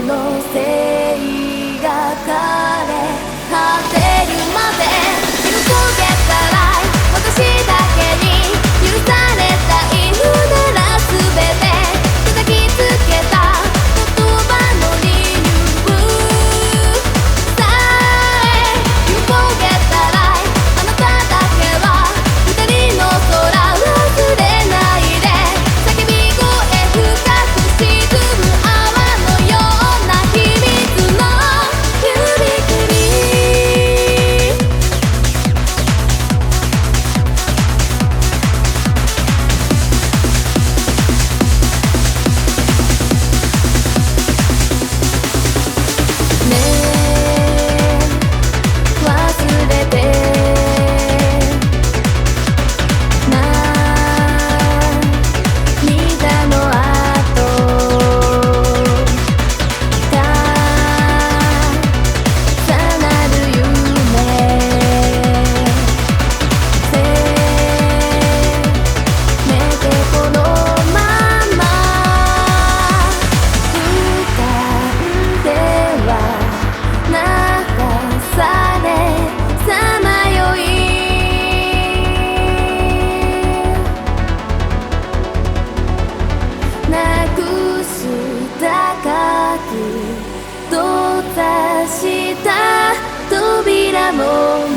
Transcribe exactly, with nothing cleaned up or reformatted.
のせいがかれ果てるまで You forget that I 私だけに許された犬なら全て叩きつけた言葉の理由さえ You forget that I あなただけは二人の空忘れないで叫び声深く沈む泡のような秘密の指切りねえ忘れて涙の後重なる夢せめてこのまま浮かんでは流されさまよいなくす高く閉ざした扉も